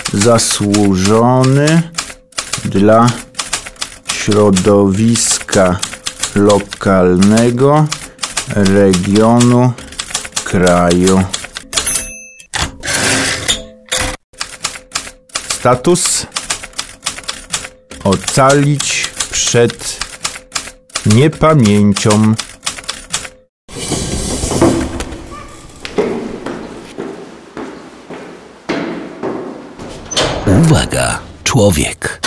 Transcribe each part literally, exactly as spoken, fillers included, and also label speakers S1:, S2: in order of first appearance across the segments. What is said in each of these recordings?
S1: zasłużony dla środowiska lokalnego, regionu, kraju. Status: ocalić przed niepamięcią.
S2: Uwaga, człowiek.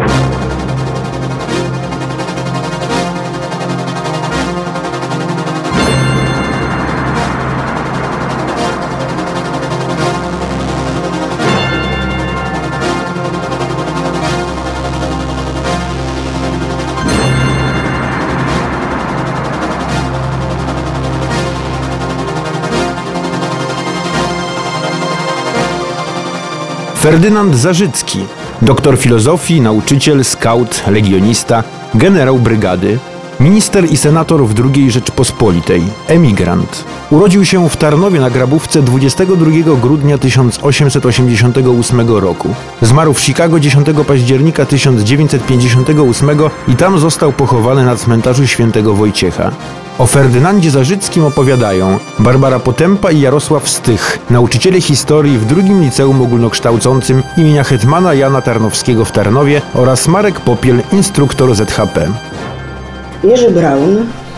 S1: Ferdynand Zarzycki, doktor filozofii, nauczyciel, skaut, legionista, generał brygady, minister i senator w drugiej Rzeczpospolitej, emigrant. Urodził się w Tarnowie na Grabówce dwudziestego drugiego grudnia tysiąc osiemset osiemdziesiątego ósmego roku. Zmarł w Chicago dziesiątego października tysiąc dziewięćset pięćdziesiątego ósmego i tam został pochowany na cmentarzu Świętego Wojciecha. O Ferdynandzie Zarzyckim opowiadają Barbara Potępa i Jarosław Stych, nauczyciele historii w drugim liceum ogólnokształcącym imienia hetmana Jana Tarnowskiego w Tarnowie, oraz Marek Popiel, instruktor Z H P.
S3: Jerzy Braun,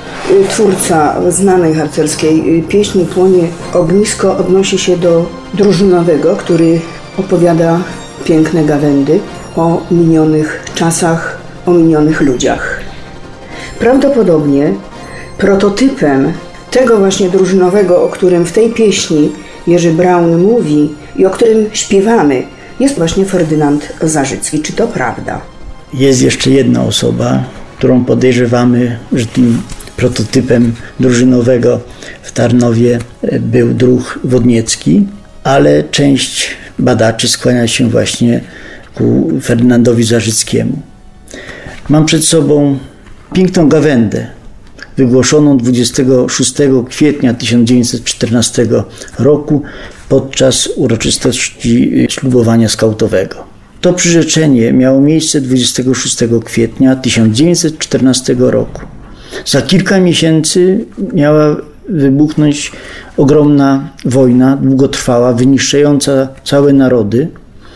S3: twórca znanej harcerskiej pieśni Płonie ognisko, odnosi się do drużynowego, który opowiada piękne gawędy o minionych czasach, o minionych ludziach. Prawdopodobnie prototypem tego właśnie drużynowego, o którym w tej pieśni Jerzy Braun mówi i o którym śpiewamy, jest właśnie Ferdynand Zarzycki. Czy to prawda?
S4: Jest jeszcze jedna osoba, którą podejrzewamy, że tym prototypem drużynowego w Tarnowie był druh Wodniecki, ale część badaczy skłania się właśnie ku Ferdynandowi Zarzyckiemu. Mam przed sobą piękną gawędę wygłoszoną dwudziestego szóstego kwietnia tysiąc dziewięćset czternastego roku podczas uroczystości ślubowania skautowego. To przyrzeczenie miało miejsce dwudziestego szóstego kwietnia tysiąc dziewięćset czternastego roku. Za kilka miesięcy miała wybuchnąć ogromna wojna, długotrwała, wyniszczająca całe narody,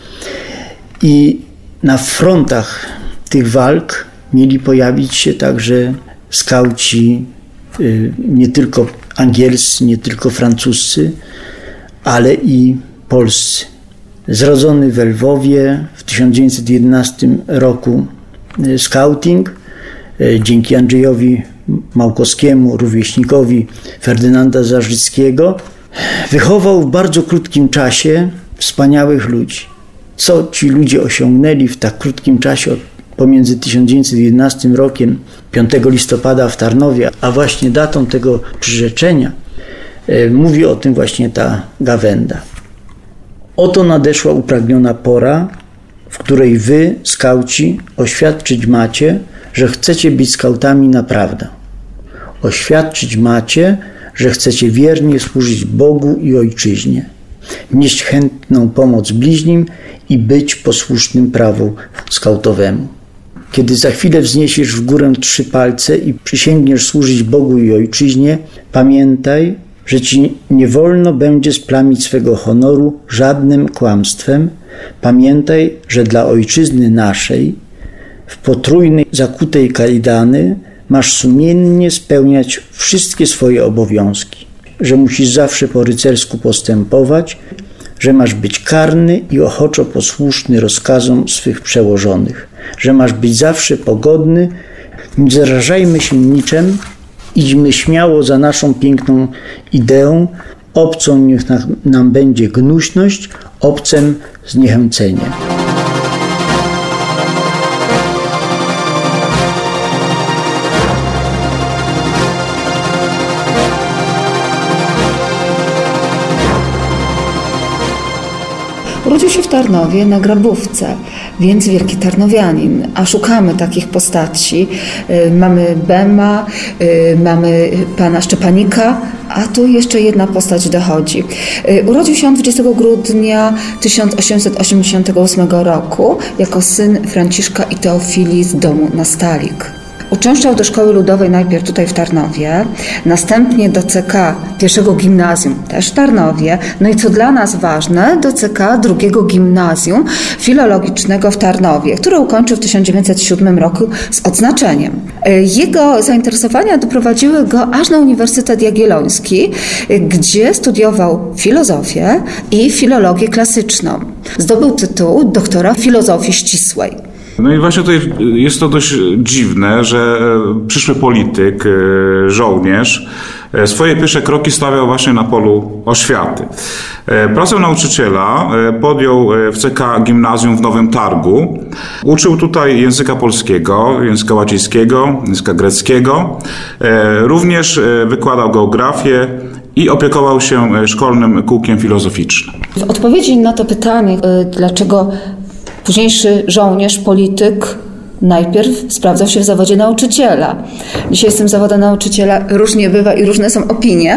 S4: i na frontach tych walk mieli pojawić się także skauci nie tylko angielscy, nie tylko francuscy, ale i polscy. Zrodzony w Lwowie w tysiąc dziewięćset jedenastym roku skauting dzięki Andrzejowi Małkowskiemu, rówieśnikowi Ferdynanda Zarzyckiego, wychował w bardzo krótkim czasie wspaniałych ludzi. Co ci ludzie osiągnęli w tak krótkim czasie pomiędzy tysiąc dziewięćset jedenastym rokiem, piątego listopada w Tarnowie, a właśnie datą tego przyrzeczenia, mówi o tym właśnie ta gawęda. Oto nadeszła upragniona pora, w której wy, skauci, oświadczyć macie, że chcecie być skautami naprawdę. Oświadczyć macie, że chcecie wiernie służyć Bogu i Ojczyźnie, nieść chętną pomoc bliźnim i być posłusznym prawu skautowemu. Kiedy za chwilę wzniesiesz w górę trzy palce i przysięgniesz służyć Bogu i Ojczyźnie, pamiętaj, że ci nie wolno będzie splamić swego honoru żadnym kłamstwem. Pamiętaj, że dla Ojczyzny naszej w potrójnej zakutej kajdany masz sumiennie spełniać wszystkie swoje obowiązki, że musisz zawsze po rycersku postępować, że masz być karny i ochoczo posłuszny rozkazom swych przełożonych, że masz być zawsze pogodny. Nie zarażajmy się niczym, idźmy śmiało za naszą piękną ideą, obcą niech nam będzie gnuśność, obcem zniechęcenie.
S3: Urodził się
S5: się w Tarnowie na grabówce, więc wielki tarnowianin, a szukamy takich postaci. Mamy Bema, mamy pana Szczepanika, a tu jeszcze jedna postać dochodzi. Urodził się on dwudziestego grudnia tysiąc osiemset osiemdziesiątego ósmego roku jako syn Franciszka i Teofilii z domu na Stalik. Uczęszczał do szkoły ludowej najpierw tutaj w Tarnowie, następnie do C K pierwszego gimnazjum też w Tarnowie, no i co dla nas ważne, do C K drugiego gimnazjum filologicznego w Tarnowie, które ukończył w tysiąc dziewięćset siódmym roku z odznaczeniem. Jego zainteresowania doprowadziły go aż na Uniwersytet Jagielloński, gdzie studiował filozofię i filologię klasyczną. Zdobył tytuł doktora filozofii ścisłej.
S6: No i właśnie tutaj jest to dość dziwne, że przyszły polityk, żołnierz, swoje pierwsze kroki stawiał właśnie na polu oświaty. Pracę nauczyciela podjął w C K Gimnazjum w Nowym Targu. Uczył tutaj języka polskiego, języka łacińskiego, języka greckiego. Również wykładał geografię i opiekował się szkolnym kółkiem filozoficznym.
S5: W odpowiedzi na to pytanie, dlaczego późniejszy żołnierz, polityk najpierw sprawdzał się w zawodzie nauczyciela. Dzisiaj z tym zawodem nauczyciela różnie bywa i różne są opinie,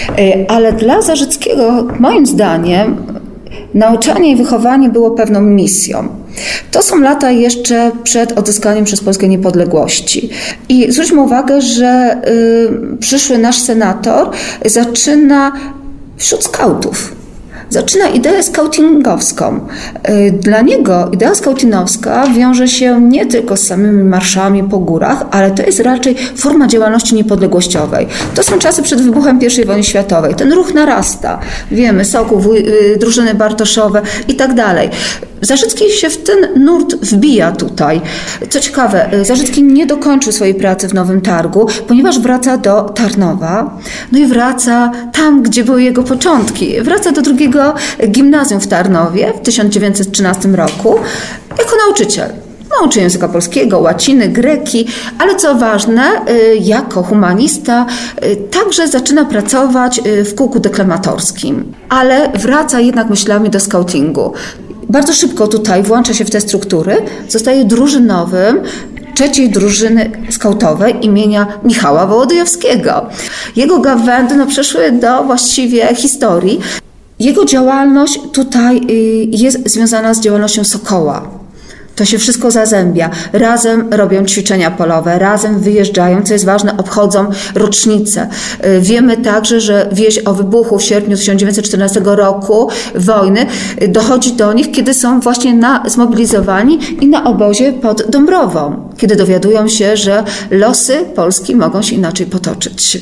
S5: ale dla Zarzyckiego, moim zdaniem, nauczanie i wychowanie było pewną misją. To są lata jeszcze przed odzyskaniem przez Polskę niepodległości. I zwróćmy uwagę, że y, przyszły nasz senator zaczyna wśród skautów. Zaczyna ideę skautingowską. Dla niego idea skautinowska wiąże się nie tylko z samymi marszami po górach, ale to jest raczej forma działalności niepodległościowej. To są czasy przed wybuchem pierwszej wojny światowej. Ten ruch narasta. Wiemy, Sokół, drużyny Bartoszowe i tak dalej. Zarzycki się w ten nurt wbija tutaj. Co ciekawe, Zarzycki nie dokończył swojej pracy w Nowym Targu, ponieważ wraca do Tarnowa, no i wraca tam, gdzie były jego początki. Wraca do drugiego gimnazjum w Tarnowie w tysiąc dziewięćset trzynastym roku jako nauczyciel. Nauczy języka polskiego, łaciny, greki, ale co ważne, jako humanista także zaczyna pracować w kółku deklamatorskim, ale wraca jednak myślami do skautingu. Bardzo szybko tutaj włącza się w te struktury, zostaje drużynowym trzeciej drużyny skautowej imienia Michała Wołodyjowskiego. Jego gawędy no, przeszły do właściwie historii. Jego działalność tutaj jest związana z działalnością Sokoła. To się wszystko zazębia. Razem robią ćwiczenia polowe, razem wyjeżdżają, co jest ważne, obchodzą rocznice. Wiemy także, że wieść o wybuchu w sierpniu tysiąc dziewięćset czternastego roku wojny dochodzi do nich, kiedy są właśnie na, zmobilizowani i na obozie pod Dąbrową, kiedy dowiadują się, że losy Polski mogą się inaczej potoczyć.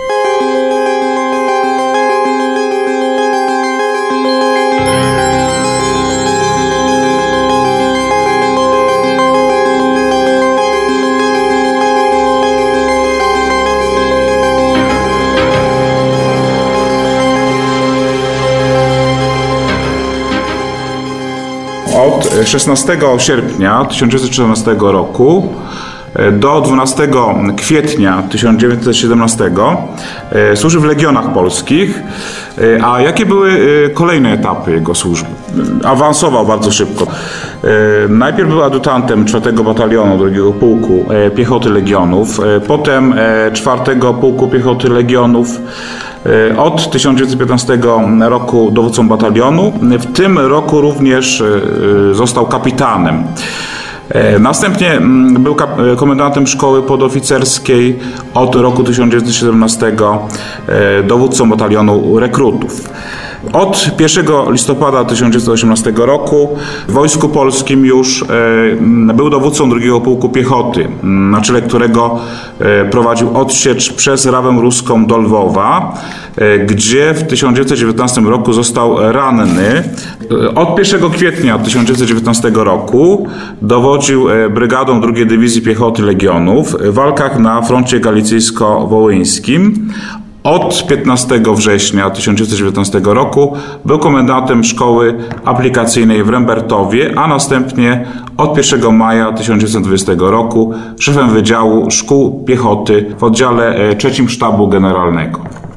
S6: Od szesnastego sierpnia tysiąc dziewięćset czternastego roku do dwunastego kwietnia tysiąc dziewięćset siedemnastego służył w Legionach Polskich. A jakie były kolejne etapy jego służby? Awansował bardzo szybko. Najpierw był adjutantem czwartego Batalionu drugiego Pułku Piechoty Legionów, potem czwartego Pułku Piechoty Legionów. Od tysiąc dziewięćset piętnastego roku dowódcą batalionu. W tym roku również został kapitanem. Następnie był komendantem szkoły podoficerskiej, od roku tysiąc dziewięćset siedemnastego dowódcą batalionu rekrutów. Od pierwszego listopada tysiąc dziewięćset osiemnastego roku w Wojsku Polskim już był dowódcą drugiego Pułku Piechoty, na czele którego prowadził odsiecz przez Rawę Ruską do Lwowa, gdzie w tysiąc dziewięćset dziewiętnastym roku został ranny. Od pierwszego kwietnia tysiąc dziewięćset dziewiętnastego roku dowodził Brygadą drugiej Dywizji Piechoty Legionów w walkach na froncie galicyjsko-wołyńskim. Od piętnastego września tysiąc dziewięćset dziewiętnastego roku był komendantem szkoły aplikacyjnej w Rembertowie, a następnie od pierwszego maja tysiąc dziewięćset dwudziestego roku szefem Wydziału Szkół Piechoty w oddziale trzecim Sztabu Generalnego.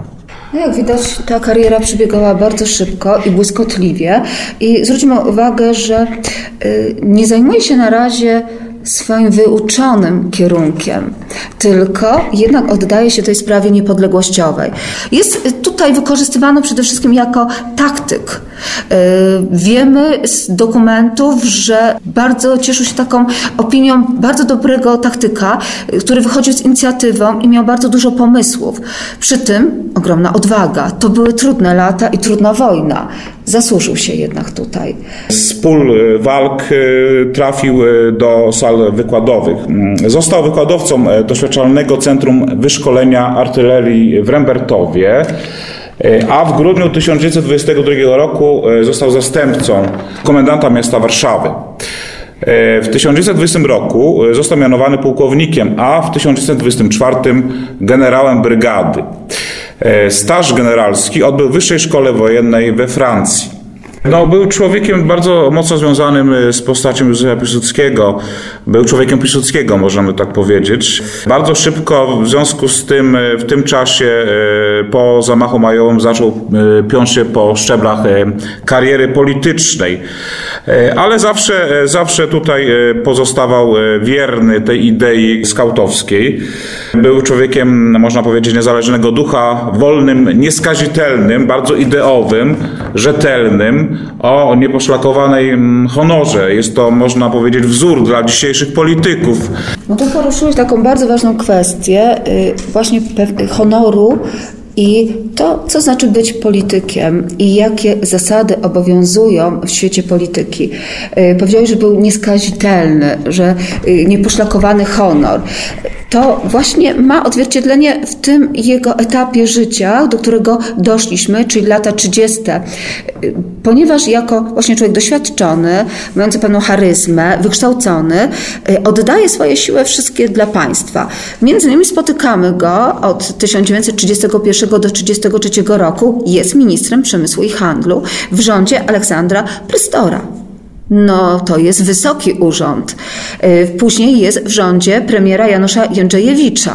S5: No jak widać, ta kariera przebiegała bardzo szybko i błyskotliwie i zwróćmy uwagę, że y, nie zajmuje się na razie swoim wyuczonym kierunkiem, tylko jednak oddaje się tej sprawie niepodległościowej. Jest tutaj wykorzystywany przede wszystkim jako taktyk. Wiemy z dokumentów, że bardzo cieszył się taką opinią bardzo dobrego taktyka, który wychodził z inicjatywą i miał bardzo dużo pomysłów. Przy tym ogromna odwaga. To były trudne lata i trudna wojna. Zasłużył się jednak tutaj.
S6: Z pól walk trafił do sal wykładowych. Został wykładowcą doświadczalnego Centrum Wyszkolenia Artylerii w Rembertowie, a w grudniu tysiąc dziewięćset dwudziestego drugiego roku został zastępcą komendanta miasta Warszawy. W tysiąc dziewięćset dwudziestym roku został mianowany pułkownikiem, a w tysiąc dziewięćset dwudziestym czwartym generałem brygady. Staż generalski odbył w Wyższej Szkole Wojennej we Francji. No, był człowiekiem bardzo mocno związanym z postacią Józefa Piłsudskiego. Był człowiekiem Piłsudskiego, możemy tak powiedzieć. Bardzo szybko w związku z tym, w tym czasie po zamachu majowym zaczął piąć się po szczeblach kariery politycznej. Ale zawsze, zawsze tutaj pozostawał wierny tej idei skautowskiej. Był człowiekiem, można powiedzieć, niezależnego ducha, wolnym, nieskazitelnym, bardzo ideowym, rzetelnym, o nieposzlakowanej honorze. Jest to, można powiedzieć, wzór dla dzisiejszych polityków.
S5: No to poruszyłeś taką bardzo ważną kwestię właśnie honoru i to, co znaczy być politykiem i jakie zasady obowiązują w świecie polityki. Powiedziałeś, że był nieskazitelny, że nieposzlakowany honor. To właśnie ma odzwierciedlenie w tym jego etapie życia, do którego doszliśmy, czyli lata trzydzieste. Ponieważ jako właśnie człowiek doświadczony, mający pewną charyzmę, wykształcony, oddaje swoje siły wszystkie dla państwa. Między innymi spotykamy go od tysiąc dziewięćset trzydziestego pierwszego do tysiąc dziewięćset trzydziestego trzeciego roku, jest ministrem przemysłu i handlu w rządzie Aleksandra Prystora. No, to jest wysoki urząd. Później jest w rządzie premiera Janusza Jędrzejewicza.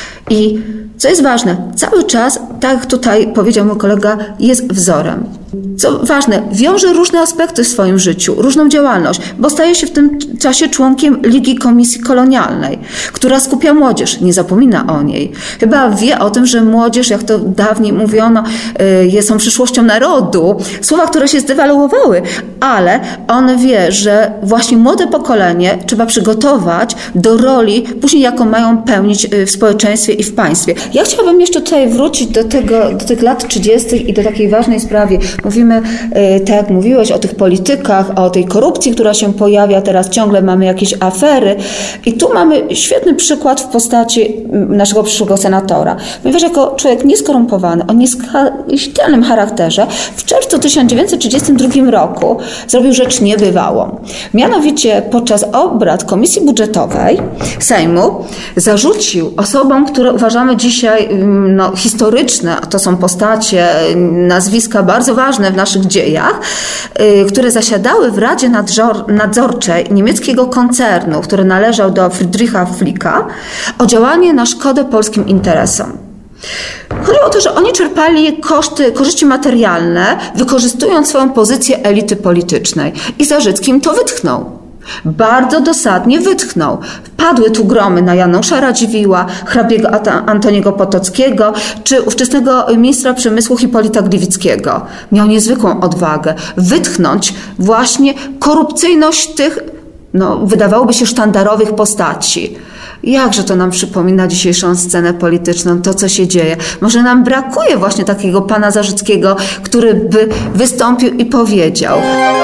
S5: I co jest ważne, cały czas, tak jak tutaj powiedział mój kolega, jest wzorem. Co ważne, wiąże różne aspekty w swoim życiu, różną działalność, bo staje się w tym czasie członkiem Ligi Komisji Kolonialnej, która skupia młodzież, nie zapomina o niej. Chyba wie o tym, że młodzież, jak to dawniej mówiono, jest są przyszłością narodu. Słowa, które się zdewaluowały, ale on wie, że właśnie młode pokolenie trzeba przygotować do roli, później jaką mają pełnić w społeczeństwie i w państwie. Ja chciałabym jeszcze tutaj wrócić do tego, do tych lat trzydziestych i do takiej ważnej sprawy. Mówimy, tak jak mówiłeś, o tych politykach, o tej korupcji, która się pojawia, teraz ciągle mamy jakieś afery i tu mamy świetny przykład w postaci naszego przyszłego senatora. Ponieważ jako człowiek nieskorumpowany, o nieskazitelnym charakterze, w czerwcu tysiąc dziewięćset trzydziestym drugim roku zrobił rzecz niebywałą. Mianowicie podczas obrad Komisji Budżetowej Sejmu zarzucił osobom, które uważamy dzisiaj no, historyczne, a to są postacie, nazwiska bardzo ważne w naszych dziejach, y, które zasiadały w Radzie Nadzor- Nadzorczej niemieckiego koncernu, który należał do Friedricha Flicka, o działanie na szkodę polskim interesom. Chodziło o to, że oni czerpali koszty, korzyści materialne, wykorzystując swoją pozycję elity politycznej. I Zarzycki im to wytchnął. Bardzo dosadnie wytchnął. Padły tu gromy na Janusza Radziwiłła, hrabiego Antoniego Potockiego, czy ówczesnego ministra przemysłu Hipolita Gliwickiego. Miał niezwykłą odwagę wytchnąć właśnie korupcyjność tych, no, wydawałoby się, sztandarowych postaci. Jakże to nam przypomina dzisiejszą scenę polityczną, to co się dzieje. Może nam brakuje właśnie takiego pana Zarzyckiego, który by wystąpił i powiedział: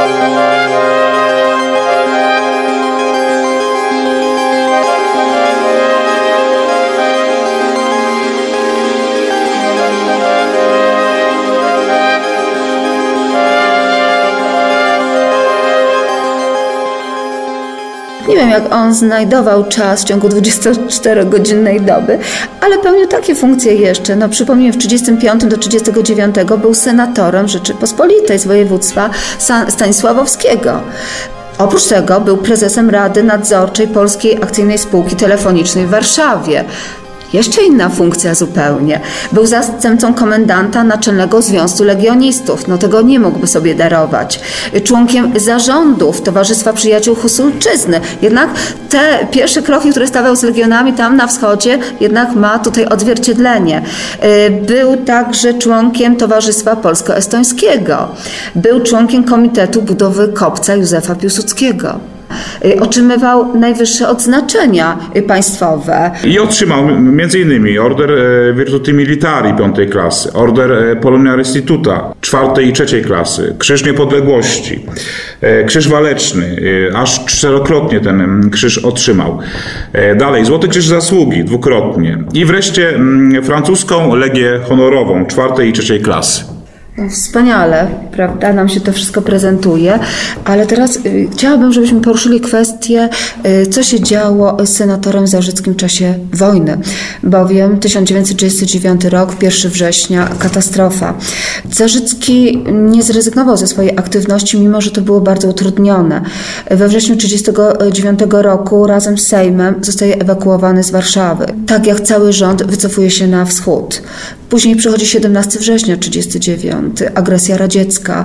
S5: nie wiem, jak on znajdował czas w ciągu dwudziestoczterogodzinnej doby, ale pełnił takie funkcje jeszcze. No, przypomnijmy, w trzydziestym piątym do trzydziestego dziewiątego był senatorem Rzeczypospolitej z województwa stanisławowskiego. Oprócz tego był prezesem Rady Nadzorczej Polskiej Akcyjnej Spółki Telefonicznej w Warszawie. Jeszcze inna funkcja zupełnie. Był zastępcą komendanta Naczelnego Związku Legionistów. No tego nie mógłby sobie darować. Członkiem zarządów Towarzystwa Przyjaciół Husulczyzny. Jednak te pierwsze kroki, które stawiał z legionami tam na wschodzie, jednak ma tutaj odzwierciedlenie. Był także członkiem Towarzystwa Polsko-Estońskiego. Był członkiem Komitetu Budowy Kopca Józefa Piłsudskiego. Otrzymywał najwyższe odznaczenia państwowe.
S6: I otrzymał między innymi Order Virtuti Militari piątej klasy, Order Polonia Restituta czwartej i trzeciej klasy, Krzyż Niepodległości, Krzyż Waleczny, aż czterokrotnie ten krzyż otrzymał. Dalej, Złoty Krzyż Zasługi dwukrotnie i wreszcie francuską Legię Honorową czwartej i trzeciej klasy.
S5: No, wspaniale, prawda, nam się to wszystko prezentuje, ale teraz y, chciałabym, żebyśmy poruszyli kwestię, y, co się działo z senatorem Zarzyckim w czasie wojny, bowiem tysiąc dziewięćset trzydziesty dziewiąty rok, pierwszego września, katastrofa. Zarzycki nie zrezygnował ze swojej aktywności, mimo że to było bardzo utrudnione. We wrześniu tysiąc dziewięćset trzydziestego dziewiątego roku razem z Sejmem zostaje ewakuowany z Warszawy. Tak jak cały rząd wycofuje się na wschód. Później przychodzi siedemnastego września tysiąc dziewięćset trzydziestego dziewiątego, agresja radziecka.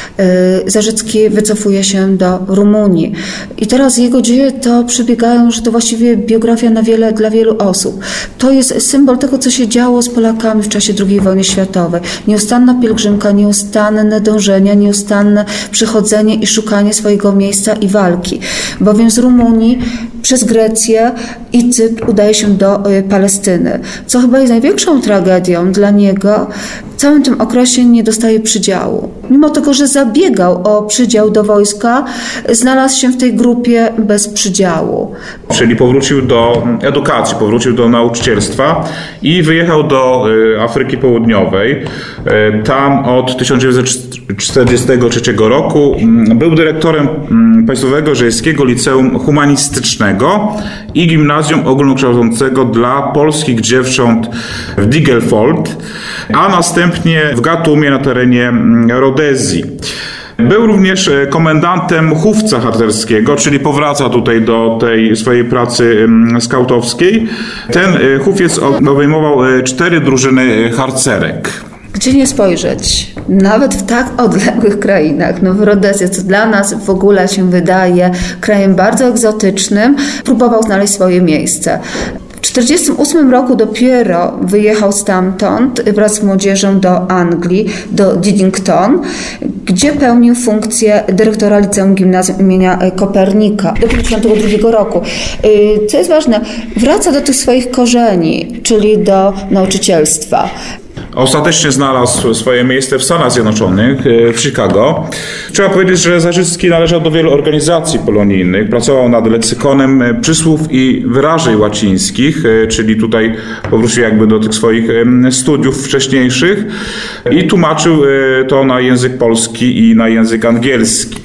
S5: Zarzycki wycofuje się do Rumunii. I teraz jego dzieje to przebiegają, że to właściwie biografia na wiele, dla wielu osób. To jest symbol tego, co się działo z Polakami w czasie drugiej wojny światowej. Nieustanna pielgrzymka, nieustanne dążenia, nieustanne przychodzenie i szukanie swojego miejsca i walki. Bowiem z Rumunii przez Grecję i Cypr udaje się do Palestyny, co chyba jest największą tragedią dla niego. W całym tym okresie nie dostaje przydziału. Mimo tego, że zabiegał o przydział do wojska, znalazł się w tej grupie bez przydziału.
S6: Czyli powrócił do edukacji, powrócił do nauczycielstwa i wyjechał do Afryki Południowej. Tam od tysiąc dziewięćset czterdziestego trzeciego roku był dyrektorem Państwowego Żeńskiego Liceum Humanistycznego i Gimnazjum Ogólnokształcącego dla polskich dziewcząt w Digelfold, a następnie w Gatumie na terenie Rodezji. Był również komendantem chówca harcerskiego, czyli powraca tutaj do tej swojej pracy skautowskiej. Ten chówiec obejmował cztery drużyny harcerek.
S5: Gdzie nie spojrzeć, nawet w tak odległych krainach, no w Rodezji, co dla nas w ogóle się wydaje krajem bardzo egzotycznym, próbował znaleźć swoje miejsce. W tysiąc dziewięćset czterdziestym ósmym roku dopiero wyjechał stamtąd wraz z młodzieżą do Anglii, do Diddington, gdzie pełnił funkcję dyrektora Liceum Gimnazjum imienia Kopernika do pięćdziesiątego drugiego roku. Co jest ważne, wraca do tych swoich korzeni, czyli do nauczycielstwa.
S6: Ostatecznie znalazł swoje miejsce w Stanach Zjednoczonych, w Chicago. Trzeba powiedzieć, że Zarzycki należał do wielu organizacji polonijnych. Pracował nad leksykonem przysłów i wyrażeń łacińskich, czyli tutaj powrócił jakby do tych swoich studiów wcześniejszych i tłumaczył to na język polski i na język angielski.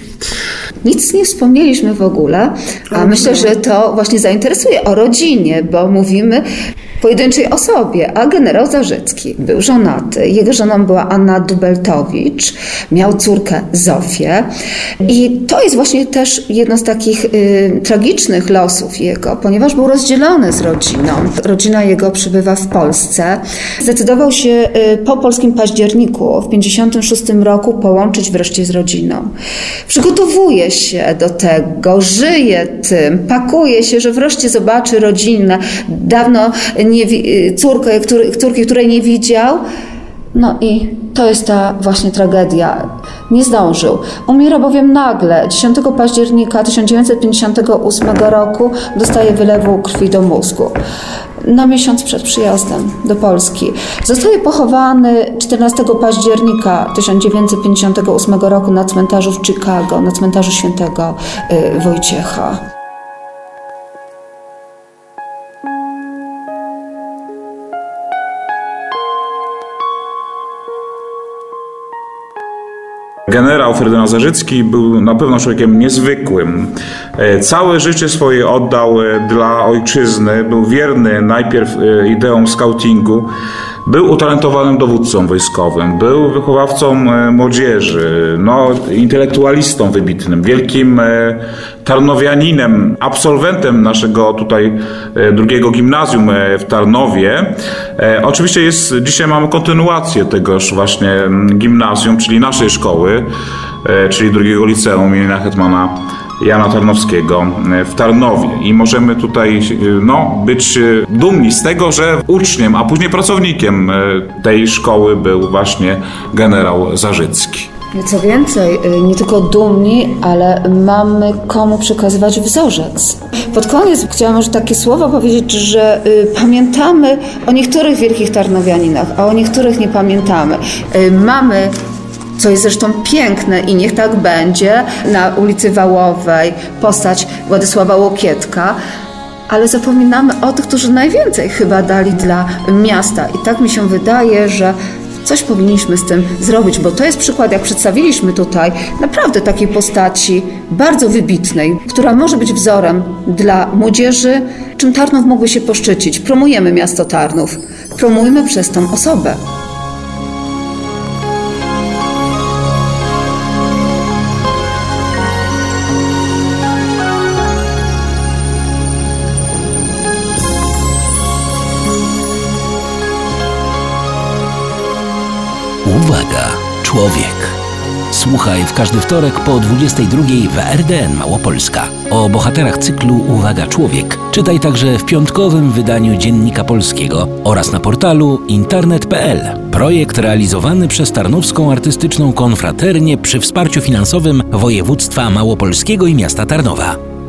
S5: Nic nie wspomnieliśmy w ogóle, a myślę, że to właśnie zainteresuje o rodzinie, bo mówimy pojedynczej osobie, a generał Zarzycki był żonaty. Jego żoną była Anna Dubeltowicz, miał córkę Zofię i to jest właśnie też jedno z takich y, tragicznych losów jego, ponieważ był rozdzielony z rodziną. Rodzina jego przybywa w Polsce. Zdecydował się y, po polskim październiku w pięćdziesiątym szóstym roku połączyć wreszcie z rodziną. Przygotowuje się do tego, żyje tym, pakuje się, że wreszcie zobaczy rodzinę. Dawno nie, córkę, który, córki, której nie widział. No i to jest ta właśnie tragedia. Nie zdążył. Umiera bowiem nagle. dziesiątego października tysiąc dziewięćset pięćdziesiątego ósmego roku dostaje wylewu krwi do mózgu. Na miesiąc przed przyjazdem do Polski. Zostaje pochowany czternastego października tysiąc dziewięćset pięćdziesiątego ósmego roku na cmentarzu w Chicago, na cmentarzu świętego Wojciecha.
S6: Generał Ferdynand Zarzycki był na pewno człowiekiem niezwykłym. Całe życie swoje oddał dla ojczyzny, był wierny najpierw ideom skautingu, Był utalentowanym dowódcą wojskowym, był wychowawcą młodzieży, no, intelektualistą wybitnym, wielkim tarnowianinem, absolwentem naszego tutaj drugiego gimnazjum w Tarnowie. Oczywiście jest, dzisiaj mamy kontynuację tegoż właśnie gimnazjum, czyli naszej szkoły, czyli drugiego liceum imienia hetmana Jana Tarnowskiego w Tarnowie i możemy tutaj no, być dumni z tego, że uczniem, a później pracownikiem tej szkoły był właśnie generał Zarzycki.
S5: Co więcej, nie tylko dumni, ale mamy komu przekazywać wzorzec. Pod koniec chciałam już takie słowo powiedzieć, że y, pamiętamy o niektórych wielkich tarnowianinach, a o niektórych nie pamiętamy. Y, mamy, co jest zresztą piękne i niech tak będzie, na ulicy Wałowej postać Władysława Łokietka, ale zapominamy o tych, którzy najwięcej chyba dali dla miasta. I tak mi się wydaje, że coś powinniśmy z tym zrobić, bo to jest przykład, jak przedstawiliśmy tutaj, naprawdę takiej postaci bardzo wybitnej, która może być wzorem dla młodzieży, czym Tarnów mógłby się poszczycić. Promujemy miasto Tarnów, promujmy przez tą osobę.
S2: Uwaga, człowiek. Słuchaj w każdy wtorek po dwudziestej drugiej w R D N Małopolska. O bohaterach cyklu Uwaga, człowiek czytaj także w piątkowym wydaniu Dziennika Polskiego oraz na portalu internet kropka p l. Projekt realizowany przez Tarnowską Artystyczną Konfraternię przy wsparciu finansowym województwa małopolskiego i miasta Tarnowa.